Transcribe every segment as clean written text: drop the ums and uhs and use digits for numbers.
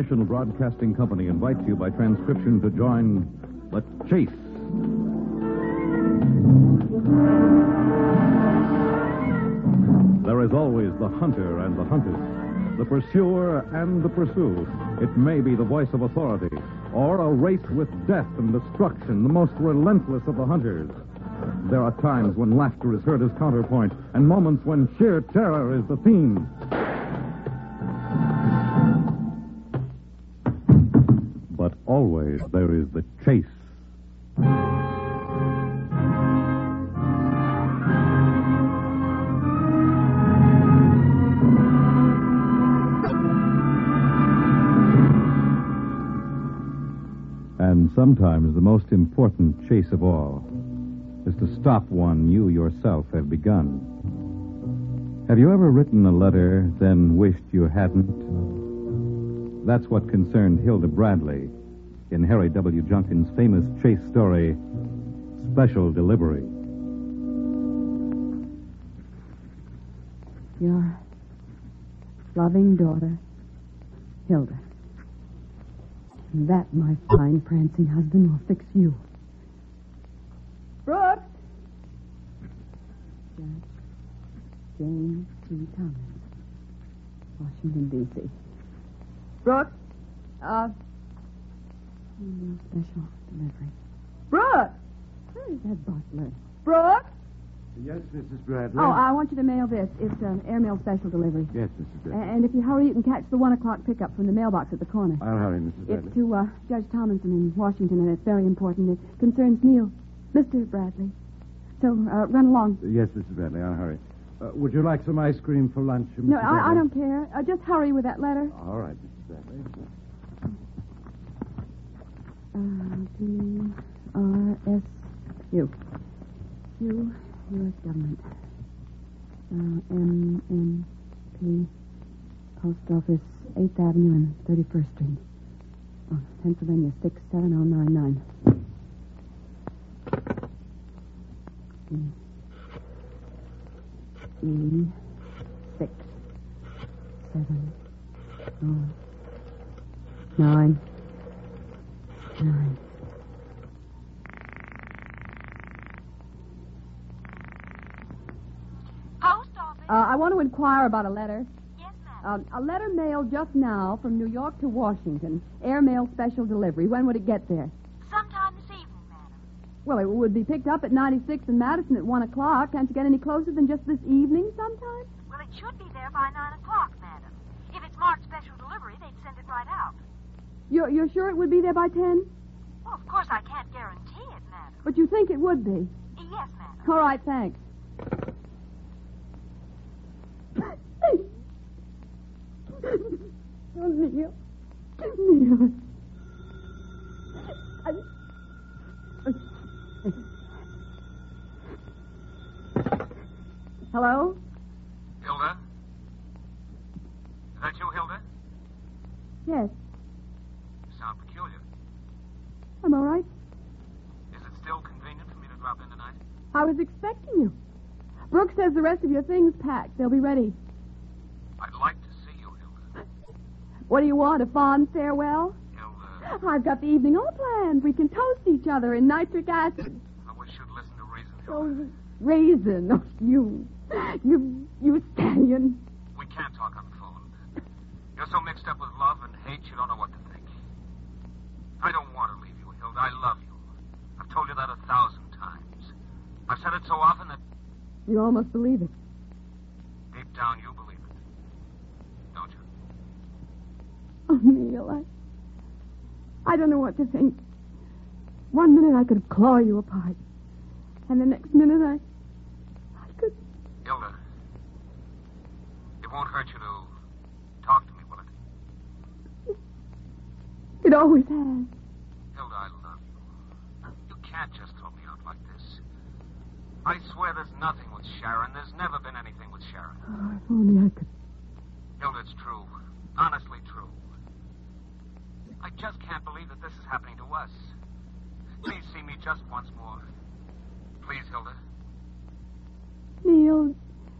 National Broadcasting Company invites you by transcription to join The Chase. There is always the hunter and the hunted, the pursuer and the pursued. It may be the voice of authority, or a race with death and destruction, the most relentless of the hunters. There are times when laughter is heard as counterpoint, and moments when sheer terror is the theme. But always there is the chase. And sometimes the most important chase of all is to stop one you yourself have begun. Have you ever written a letter, then wished you hadn't? That's what concerned Hilda Bradley in Harry W. Junkins' famous chase story, Special Delivery. Your loving daughter, Hilda. And that, my fine prancing husband, will fix you. Brooks! Judge James T. Thomas, Washington, D.C. Brooks! Special delivery. Brooks! Where is that butler? Brooks! Yes, Mrs. Bradley. Oh, I want you to mail this. It's an airmail special delivery. Yes, Mrs. Bradley. And if you hurry, you can catch the 1 o'clock pickup from the mailbox at the corner. I'll hurry, Mrs. Bradley. It's to Judge Tomlinson in Washington, and it's very important. It concerns Neil, Mr. Bradley. So, run along. Yes, Mrs. Bradley, I'll hurry. Would you like some ice cream for lunch, Mrs. No, Bradley? I don't care. Just hurry with that letter. All right, Mrs. Bradley. P-R-S-U. U, U.S. Government. M-N-P. Post Office, 8th Avenue and 31st Street. Oh, Pennsylvania, 67099. E 6 7 9 9. Post office? I want to inquire about a letter. Yes, ma'am. A letter mailed just now from New York to Washington. Airmail special delivery. When would it get there? Sometime this evening, madam. Well, it would be picked up at 96 in Madison at 1 o'clock. Can't you get any closer than just this evening sometime? Well, it should be there by 9 o'clock, madam. If it's marked special delivery, they'd send it right out. You're sure it would be there by 10? Well, of course I can't guarantee it, madam. But you think it would be? Yes, madam. All right, thanks. Oh, Neil. Neil. Hello? Hilda? Is that you, Hilda? Yes. You sound peculiar. I'm all right. Is it still convenient for me to drop in tonight? I was expecting you. Brooks says the rest of your things packed. They'll be ready. I'd like to see you, Hilda. What do you want, a fond farewell? Hilda, I've got the evening all planned. We can toast each other in nitric acid. I wish you'd listen to reason, Oh, Hilda. raisin. Oh, you stallion. We can't talk on the phone. You're so mixed up with love and hate, you don't know what to think. I don't want to leave you, Hilda. I love you. I've told you that 1,000 times. I've said it so often that You almost believe it. deep down you believe it. Don't you? Oh, Neil, I don't know what to think. 1 minute I could claw you apart. And the next minute I could... Hilda, it won't hurt you to talk to me, will it? It always has. Hilda, I love you. You can't just throw me out like this. I swear there's nothing with Sharon. There's never been anything with Sharon. Oh, if only I could... Hilda, it's true. Honestly true. I just can't believe that this is happening to us. Please see me just once more. Please, Hilda. Neil,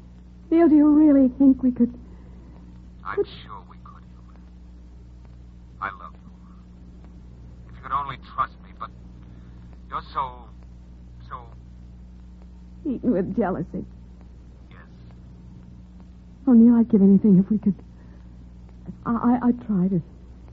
do you really think we could... I'm sure we could, Hilda. I love you. If you could only trust me, but you're so... Eaten with jealousy. Yes. Oh, Neil, I'd give anything if we could... I'd try to...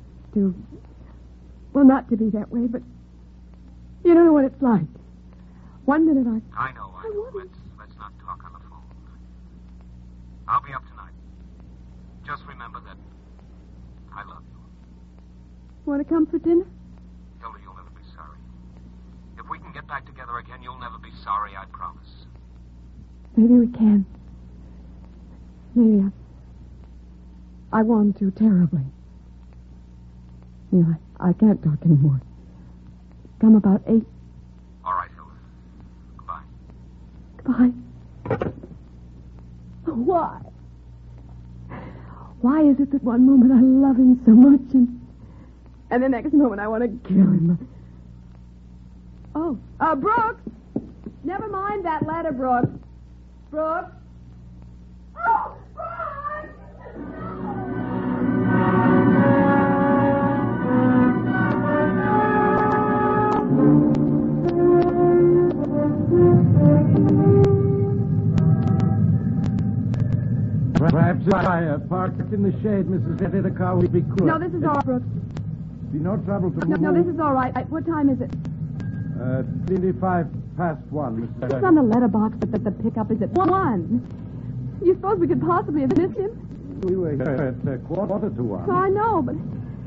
Well, not to be that way, but... You don't know what it's like. 1 minute I know. Let's not talk on the phone. I'll be up tonight. Just remember that I love you. Want to come for dinner? Hilda, you'll never be sorry. If we can get back together again, you'll never be sorry, I promise. Maybe we can. Maybe I want to terribly. Neil, I can't talk anymore. Come about 8. All right, Hilda. Goodbye. Goodbye. Why? Why is it that one moment I love him so much and the next moment I want to kill him? Oh, Brooks! Never mind that letter, Brooks. Brooks? Oh, Brooks! Perhaps I parked in the shade, Mrs. Hetty. The car will be cool. No, this is all right, Brooks. Be no trouble to move. No, this is all right. What time is it? 25 past 1, Mrs. It's Hetty. on the letterbox, but the pickup is at 1. You suppose we could possibly have missed him? We were here at 1:45. Oh, I know, but...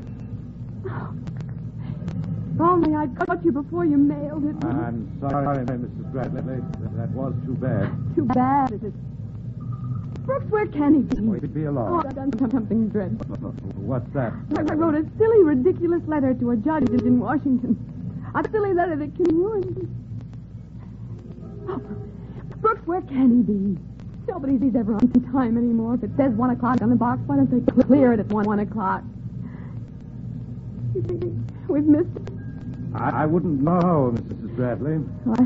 If only I'd got you before you mailed it. I'm sorry, Mrs. Bradley. That was too bad. Too bad, is it? Brooks, where can he be? He'd be Oh, alone. I've done something dreadful. What's that? I wrote a silly, ridiculous letter to a judge in Washington. A silly letter that can ruin me. Oh, Brooks, where can he be? Nobody's ever on time anymore. If it says 1 o'clock on the box, why don't they clear it at 1 o'clock? You think we've missed it? I wouldn't know, Mrs. Bradley.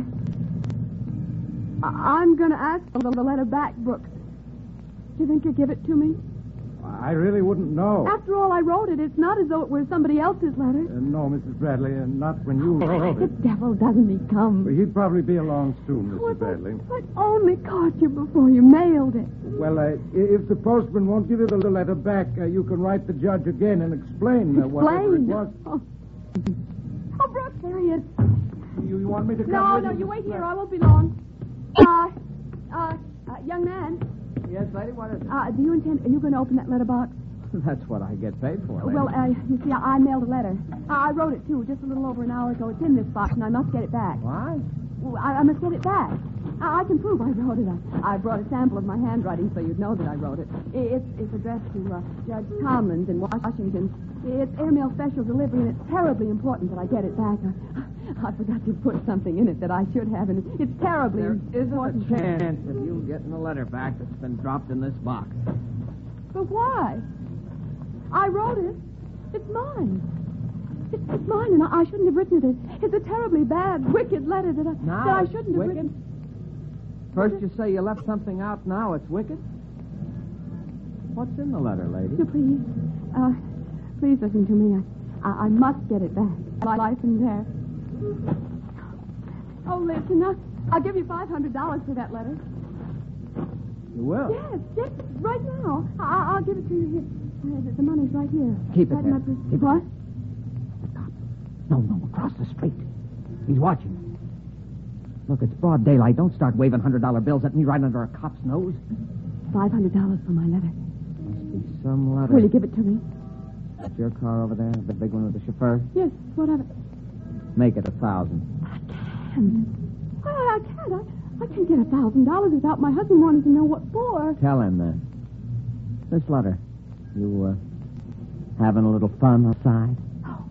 I'm going to ask for the letter back, Brooks. Do you think you'll give it to me? I really wouldn't know. After all, I wrote it. It's not as though it were somebody else's letter. No, Mrs. Bradley, not when you wrote The it. devil doesn't he come? He'd probably be along soon, Well, Mrs. Bradley. I only caught you before you mailed it. Well, if the postman won't give you the letter back, you can write the judge again and explain whatever it was. Oh, Brooks, there he is. You want me to come No, with you wait here. I won't be long. Young man, Yes, lady, what is it? are you going to open that letter box? That's what I get paid for, lady. Well, you see, I mailed a letter. I wrote it, too, just a little over an hour ago. It's in this box, and I must get it back. What? Well, I must get it back. I can prove I wrote it. I brought a sample of my handwriting so you'd know that I wrote it. It's addressed to Judge Tomlins in Washington. It's airmail special delivery, and it's terribly important that I get it back. I forgot to put something in it that I should have, and it's terribly There isn't important. a chance of you getting a letter back that's been dropped in this box. But why? I wrote it. It's mine. It's mine, and I shouldn't have written it. It's a terribly bad, wicked letter that I shouldn't have wicked? written. First you say you left something out, now it's wicked? What's in the letter, lady? So please listen to me. I must get it back. Life and death. Oh, listen, I'll give you $500 for that letter. You will? Yes, right now. I'll give it to you here. The money's right here. Keep it right there. in my purse. Keep it What? No, across the street. He's watching. Look, it's broad daylight. Don't start waving $100 bills at me right under a cop's nose. $500 for my letter. Must be some letter. Will you give it to me? That's your car over there, the big one with the chauffeur? Yes, what of it? Make it 1,000. I can't. I can't. I can't get $1,000 without my husband wanting to know what for. Tell him then. This letter. You, having a little fun outside? Oh,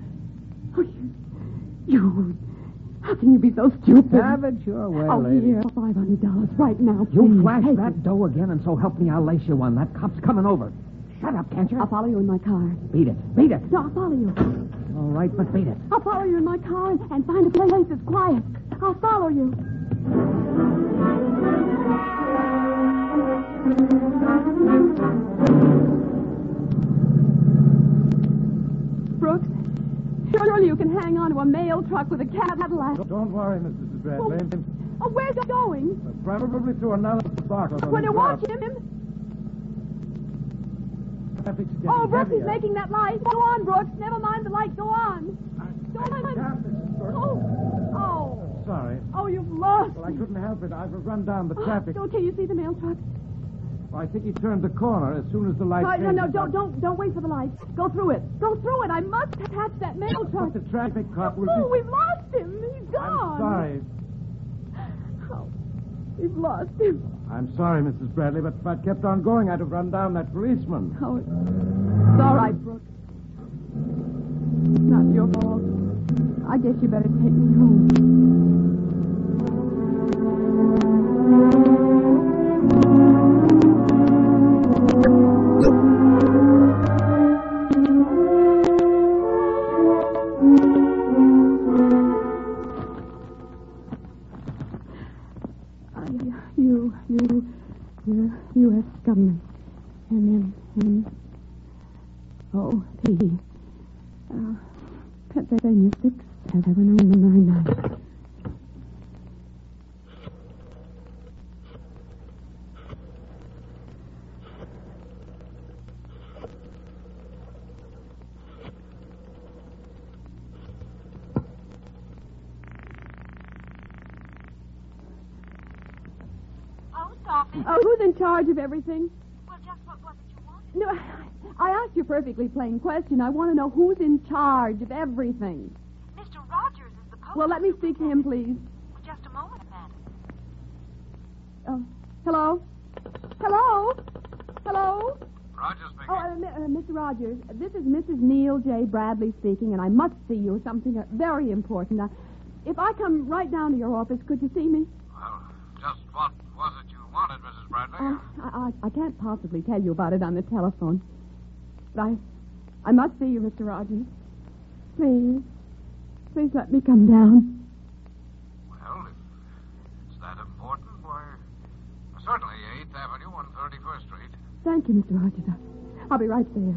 you. How can you be so stupid? Have it your way, Oh, lady. here, $500 right now. You please. flash Take that it. dough again, and so help me, I'll lace you one. That cop's coming over. Shut up, can't you? I'll follow you in my car. Beat it. Beat it. No, I'll follow you. All right, but beat it. I'll follow you in my car and find a place that's quiet. I'll follow you. Brooks. Surely you can hang on to a mail truck with a Cadillac. Don't worry, Mrs. Bradley. Oh, where's it going? Probably to another spot. When you watch him. Oh, Brooks, he's making that light. Go on, Brooks. Never mind the light. Go on. Go on. Oh. Sorry. Oh, you've lost. Well, I couldn't help it. I've run down the traffic. Okay, you see the mail truck? Well, I think he turned the corner as soon as the light came. No, don't wait for the light. Go through it. Go through it. I must catch that mail truck. But the traffic cop will Oh, we've lost him. He's gone. I'm sorry. Oh, we've lost him. I'm sorry, Mrs. Bradley, but if I'd kept on going, I'd have run down that policeman. Oh, it's all right, Brooks. It's not your fault. I guess you better take me home. U.S. government. M.O.P. Pennsylvania 67999. Oh, who's in charge of everything? Well, just what was it you wanted? No, I asked you a perfectly plain question. I want to know who's in charge of everything. Mr. Rogers is the post. Well, let me speak to him, please. Just a moment, madam. Hello? Hello? Hello? Rogers speaking. Oh, Mr. Rogers, this is Mrs. Neil J. Bradley speaking, and I must see you. Something very important. If I come right down to your office, could you see me? Well, just what was it you wanted, Mrs. Bradley? I can't possibly tell you about it on the telephone. But I must see you, Mr. Rogers. Please. Please let me come down. Well, if it's that important, why, certainly 8th Avenue on 31st Street. Thank you, Mr. Rogers. I'll be right there.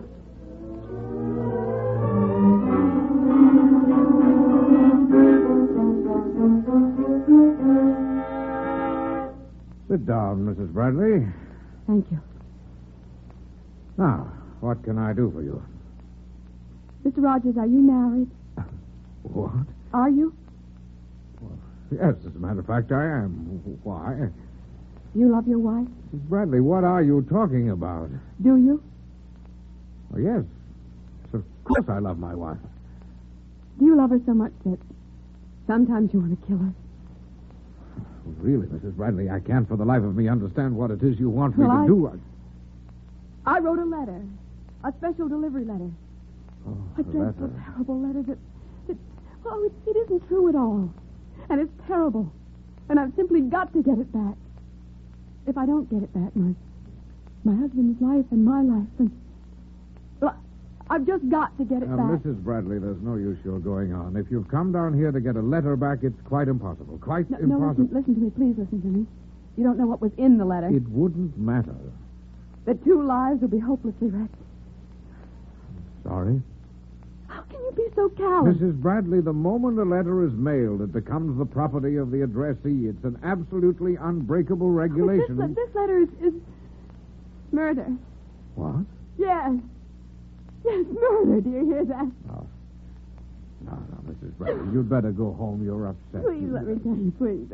Sit down, Mrs. Bradley. Thank you. Now, what can I do for you? Mr. Rogers, are you married? What? Are you? Well, yes, as a matter of fact, I am. Why? You love your wife? Mrs. Bradley, what are you talking about? Do you? Oh, yes. Of course I love my wife. Do you love her so much that sometimes you want to kill her? Really, Mrs. Bradley, I can't for the life of me understand what it is you want me Well, to do. I wrote a letter. A special delivery letter. Oh, A dreadful, terrible letter that well, it isn't true at all. And it's terrible. And I've simply got to get it back. If I don't get it back, my husband's life and my life, and well, I've just got to get it back. Mrs. Bradley, there's no use your going on. If you've come down here to get a letter back, it's quite impossible. Quite impossible. No, listen to me. Please listen to me. You don't know what was in the letter. It wouldn't matter. That 2 lives will be hopelessly wrecked. Sorry? How can you be so callous? Mrs. Bradley, the moment a letter is mailed, it becomes the property of the addressee. It's an absolutely unbreakable regulation. This letter is murder. What? Yes. Yes, murder. Do you hear that? No, Mrs. Bradley, you'd better go home. You're upset. Please, let me tell you, please.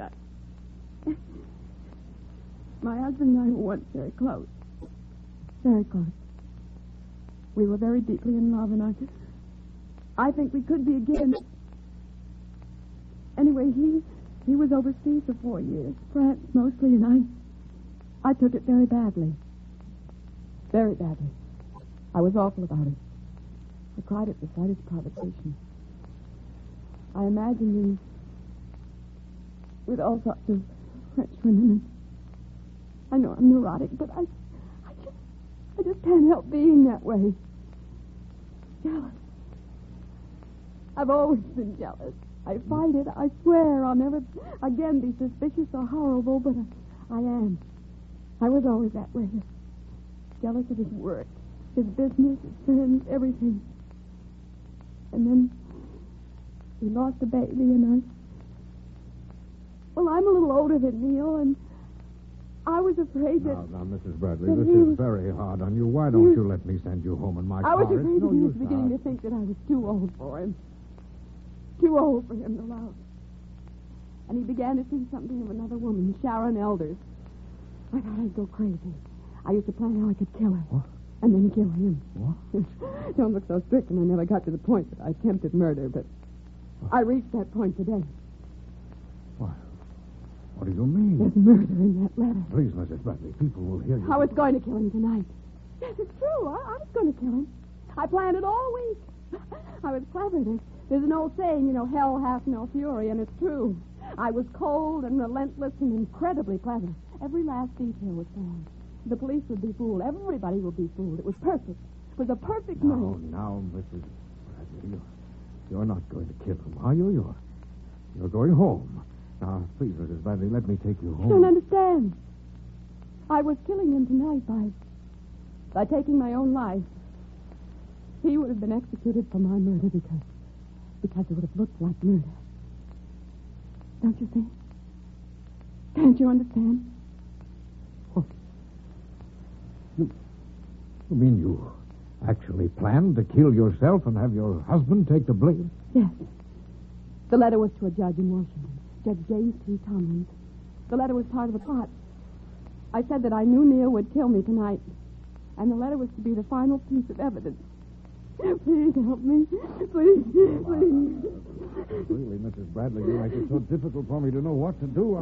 My husband and I were once very close. Very close. We were very deeply in love, and I think we could be again. Anyway, he was overseas for 4 years, France mostly, and I took it very badly. Very badly. I was awful about it. I cried at the slightest provocation. I imagined him with all sorts of French women, and I know I'm neurotic, but I just can't help being that way. Jealous. I've always been jealous. I fight it. I swear I'll never again be suspicious or horrible, but I am. I was always that way. Jealous of his work, his business, his friends, everything. And then he lost a baby, and Well, I'm a little older than Neil, and I was afraid that... Now, Mrs. Bradley, that this he is was- very hard on you. Why don't you let me send you home in my car? I was afraid It's no that he was use beginning now. to think that I was too old for him. Too old for him to love. And he began to think something of another woman, Sharon Elders. I thought I'd go crazy. I used to plan how I could kill her. What? And then kill him. What? Don't look so strict, and I never got to the point that I attempted murder, but I reached that point today. What do you mean? There's murder in that letter. Please, Mrs. Bradley, people will hear you. I was going to kill him tonight. Yes, it's true. I was going to kill him. I planned it all week. I was clever. There's an old saying, hell hath no fury, and it's true. I was cold and relentless and incredibly clever. Every last detail was planned. The police would be fooled. Everybody would be fooled. It was perfect. It was a perfect murder. Now, Mrs. Bradley, you're not going to kill him, are you? You're going home. Now, please, Mrs. Bradley, let me take you I home. don't understand. I was killing him tonight by taking my own life. He would have been executed for my murder because it would have looked like murder. Don't you think? Can't you understand? You mean you actually planned to kill yourself and have your husband take the blame? Yes. The letter was to a judge in Washington, Judge James T. Tomlin. The letter was part of the plot. I said that I knew Neil would kill me tonight, and the letter was to be the final piece of evidence. Please help me. Please. Really, Mrs. Bradley, you make it so difficult for me to know what to do.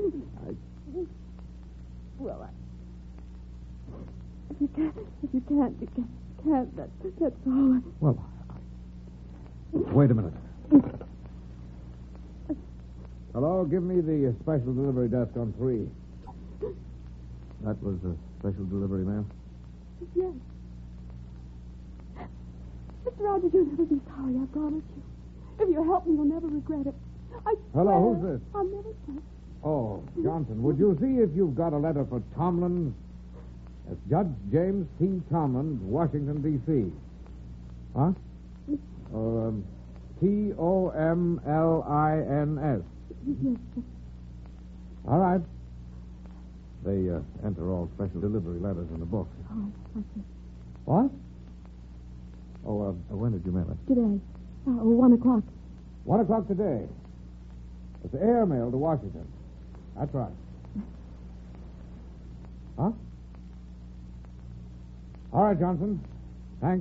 If you can't, that's all. Well, wait a minute. Hello, give me the special delivery desk on 3. That was a special delivery, ma'am? Yes. Mr. Rogers, you'll never be sorry, I promise you. If you help me, you'll never regret it. I Hello, swear who's this? I'll never say. Oh, Johnson, would you see if you've got a letter for Tomlin? That's Judge James T. Tomlin, Washington, D.C. Huh? Tomlins. Yes, All right. They enter all special delivery letters in the book. oh, I see. What? Oh, when did you mail it? Today. 1 o'clock. 1 o'clock today. It's airmail to Washington. That's right. Huh? All right, Johnson. Thanks.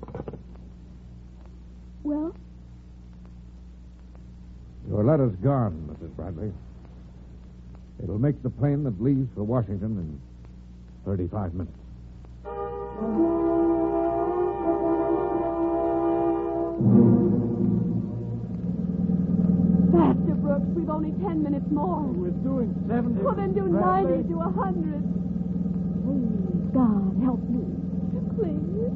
Well, Your letter's gone, Mrs. Bradley. It'll make the plane that leaves for Washington in 35 minutes. faster, Brooks. We've only 10 minutes more. We're doing 70. Well, then do 90 to 100. Please, God, help me. Please.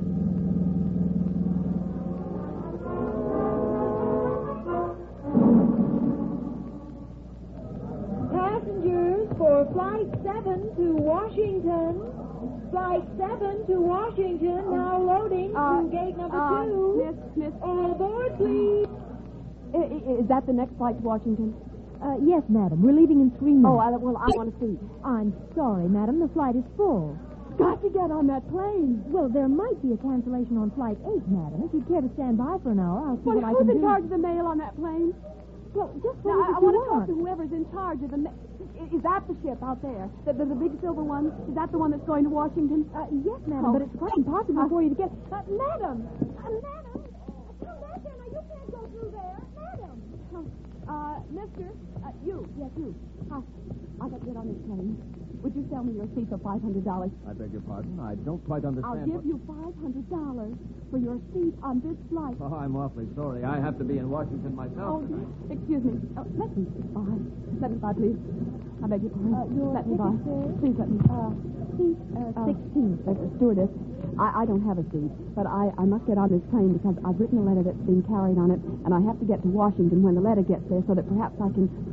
Passengers for Flight 7 to Washington. Flight 7 to Washington, now loading to gate number 2. Miss, All aboard, please. is that the next flight to Washington? Yes, madam. We're leaving in 3 minutes. Oh, I want to see. I'm sorry, madam. The flight is full. Got to get on that plane. Well, there might be a cancellation on Flight 8, madam. If you'd care to stand by for an hour, I'll see Well, what I who's can in do. charge of the mail on that plane? Well, just Now, what I want to talk to whoever's in charge of the mail. Is that the ship out there? The big silver one? Is that the one that's going to Washington? Yes, madam, Oh. but it's quite impossible for you to get... Madam! Come back here. Now, you can't go through there. Madam! Mister, you. Yes, you. Hi. I got to get on this plane. Would you sell me your seat for $500? I beg your pardon. I don't quite understand. I'll give you $500 for your seat on this flight. Oh, I'm awfully sorry. I have to be in Washington myself. Oh, excuse me. Let me buy. Let me buy, please. I beg your pardon. Let me buy. Please let me. Seat 16. Stewardess, I don't have a seat, but I must get on this plane because I've written a letter that's being carried on it, and I have to get to Washington when the letter gets there so that perhaps I can stop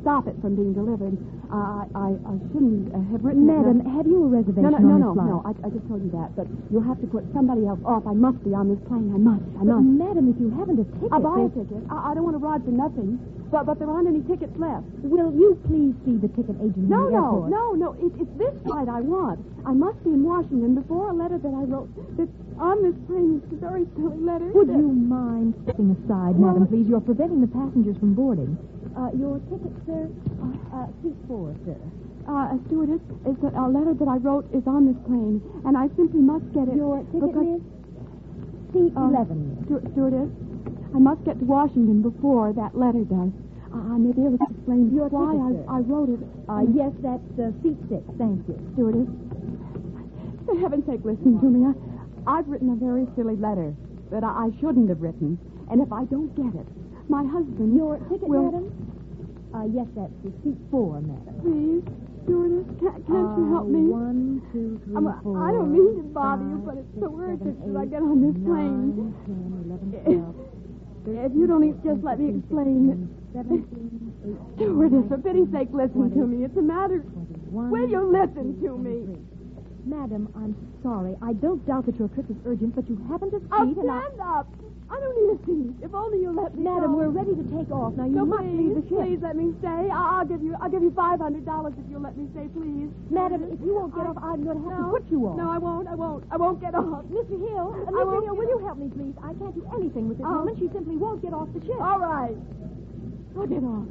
stop it from being delivered. I shouldn't have written it. Madam, have you a reservation on this flight? No. I just told you that. But you'll have to put somebody else off. I must be on this plane. I must. But, Madam, if you haven't a ticket... I'll buy a ticket. I don't want to ride for nothing. But there aren't any tickets left. Will you please see the ticket agent in the airport? No. It's this flight I want. I must be in Washington before a letter that I wrote that's on this plane. It's a very silly letter. Would you mind stepping aside, Madam, please? You're preventing the passengers from boarding. Your ticket, sir? Seat 4, sir. Stewardess, it's a letter that I wrote is on this plane, and I simply must get it. Your ticket, miss? Seat 11. Stewardess, I must get to Washington before that letter does. I may be able to explain Your why ticket, I wrote it. Yes, that's seat 6. Thank you. Stewardess, for heaven's sake, listen to me. I've written a very silly letter that I shouldn't have written, and if I don't get it, my husband... Your ticket, will... madam? Yes, that's seat 4, madam. Please, stewardess, can't you help me? 1, 2, 3, 4. I don't mean to bother you, but it's so urgent that I get on this plane. 9, 10, 11, 12. If you don't just let me explain. 17, 18, Stewardess, for pity's sake, listen to me. It's a matter... 21, Will you listen to me? 23. Madam, I'm sorry. I don't doubt that your trip is urgent, but you haven't a seat, I'll and stand up. I don't need a seat. If only you let me Madam, go. we're ready to take off. Now, you So must leave the ship. Please let me stay. I'll give you $500 if you'll let me stay, please. Madam, if you won't get off, I'm going to have to put you off. No, I won't. I won't get off. Mr. Hill, will you help me, please? I can't do anything with this woman. She simply won't get off the ship. All right. I'll get off.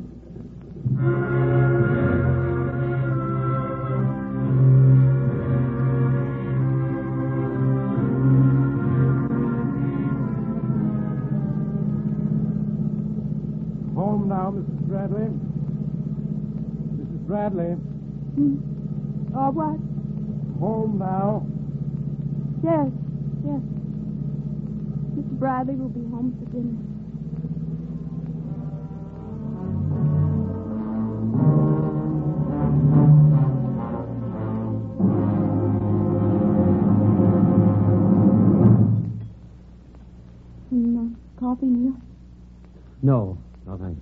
Home now, Mrs. Bradley. Mrs. Bradley. What? Home now. Yes. Mr. Bradley will be home for dinner. Coffee, Neil? No, thanks.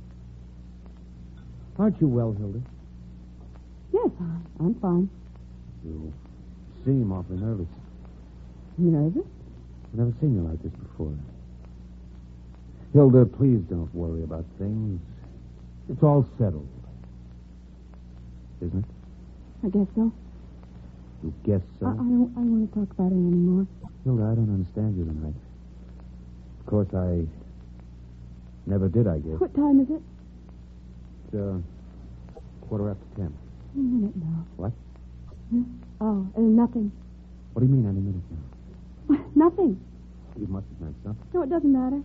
Aren't you well, Hilda? Yes, I'm fine. You seem awfully nervous. Nervous? I've never seen you like this before. Hilda, please don't worry about things. It's all settled. Isn't it? I guess so. You guess so? I don't want to talk about it anymore. Hilda, I don't understand you tonight. Of course, I never did, I guess. What time is it? It's 10:15. A minute now. What? Oh, nothing. What do you mean any minute now? Nothing. You must have meant something. No, it doesn't matter.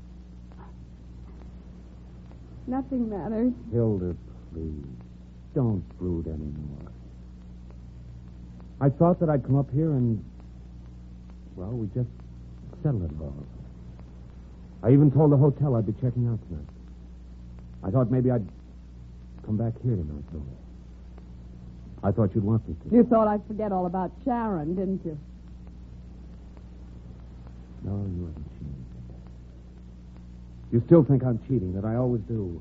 Nothing matters. Hilda, please. Don't brood anymore. I thought that I'd come up here and, well, we just settle it all. I even told the hotel I'd be checking out tonight. I thought maybe I'd come back here tonight, though. I thought you'd want me to. You thought I'd forget all about Sharon, didn't you? No, you haven't changed. You still think I'm cheating, that I always do.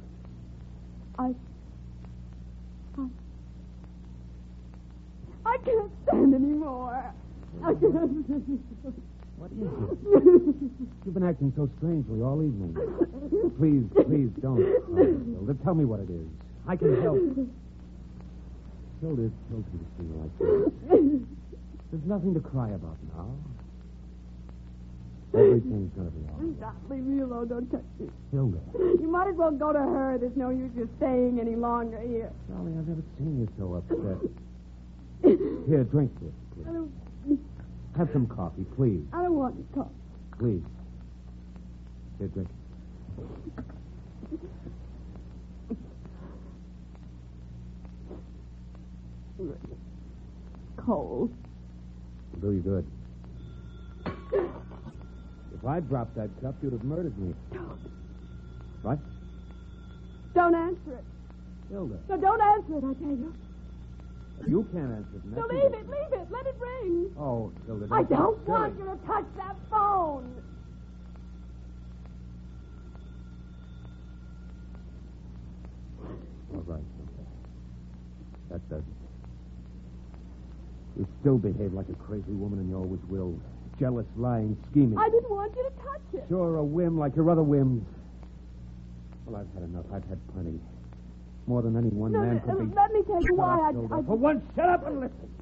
I can't stand anymore. I can't. What is it? You've been acting so strangely all evening. Please don't. Hilda, tell me what it is. I can help. Hilda, it's so good to see you like this. There's nothing to cry about now. Everything's going to be all right. Stop. Leave me alone. Don't touch me. Hilda. You might as well go to her. There's no use you staying any longer here. Darling, I've never seen you so upset. Here, drink this, please. I don't Have some coffee, please. I don't want to talk. Please. Here, drink. Cold. It'll do you good. If I dropped that cup, you'd have murdered me. What? Don't answer it. Hilda. No, don't answer it, I tell you. You can't answer it. No, leave it. Let it ring. Oh, Hilda. I don't silly. want you to touch that phone. right. That does it. You still behave like a crazy woman, and you always will. Jealous, lying, scheming. I didn't want you to touch it. Sure, a whim like your other whims. Well, I've had enough. I've had plenty. More than any one man could be. Let me tell you why I... For once, shut up and listen.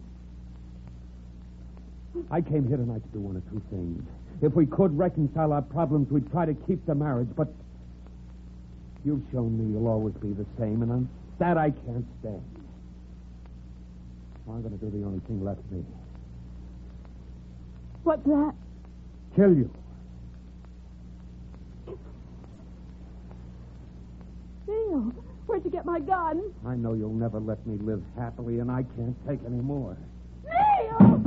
I came here tonight to do one of two things. If we could reconcile our problems, we'd try to keep the marriage, but you've shown me you'll always be the same, and that I can't stand. I'm going to do the only thing left me. What's that? Kill you. Neil, where'd you get my gun? I know you'll never let me live happily, and I can't take any more. Neil!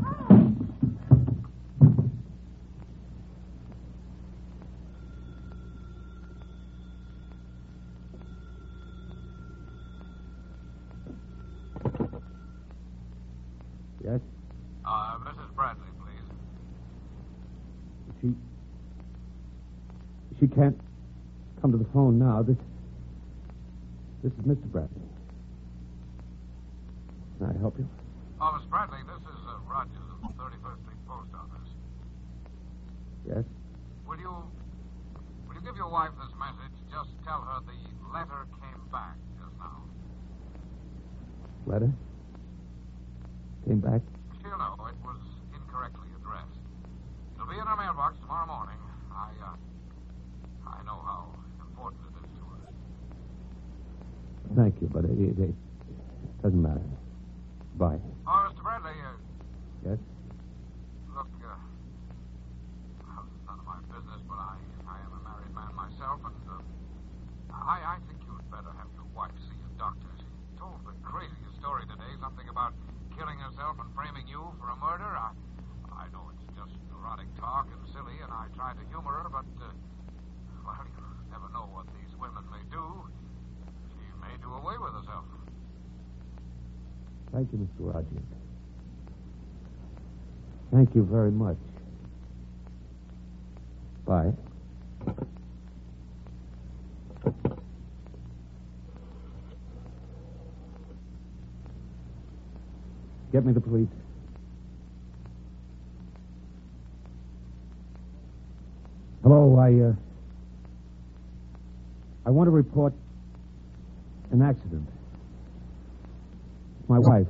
Yes? Mrs. Bradley, please. She can't come to the phone now. This is Mr. Bradley. Can I help you? Oh, Miss Bradley, this is Rogers of the 31st Street Post Office. Yes? Will you give your wife this message? Just tell her the letter came back just now. Letter? Came back? She'll know it was incorrectly addressed. It'll be in her mailbox tomorrow morning. I know how important it is to her. Thank you, but it doesn't matter. Bye. Oh, Mr. Bradley, Yes? look, well, it's none of my business, but I am a married man myself, and I think you'd better have your wife see a doctor. She told the craziest story today, something about killing herself and framing you for a murder. I know it's just neurotic talk and silly, and I tried to humor her, but, well, you never know what these women may do. She may do away with herself. Thank you, Mr. Rogers. Thank you very much. Bye. Get me the police. Hello, I want to report an accident. My wife.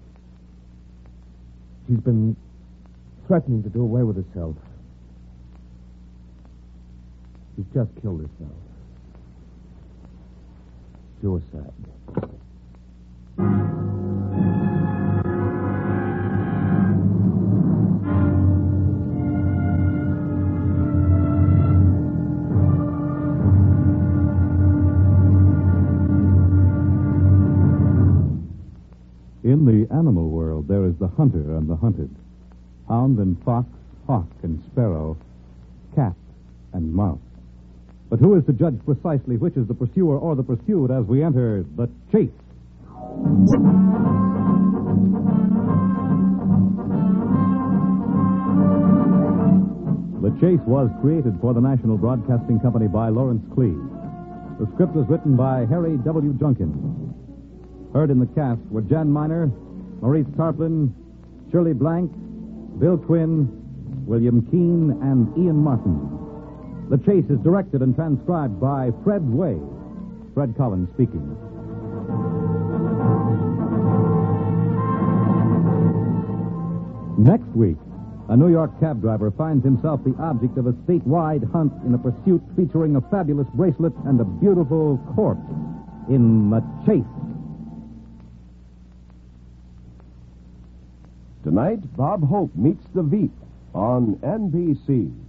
She's been threatening to do away with herself. She's just killed herself. Suicide. In the animal world, there is the hunter and the hunted. Hound and fox, hawk and sparrow, cat and mouse. But who is to judge precisely which is the pursuer or the pursued as we enter the chase? The Chase was created for the National Broadcasting Company by Lawrence Cleave. The script was written by Harry W. Junkin. Heard in the cast were Jan Miner, Maurice Tarplin, Shirley Blank, Bill Quinn, William Keane, and Ian Martin. The Chase is directed and transcribed by Fred Way. Fred Collins speaking. Next week, a New York cab driver finds himself the object of a statewide hunt in a pursuit featuring a fabulous bracelet and a beautiful corpse in The Chase. Tonight, Bob Hope meets the Veep on NBC.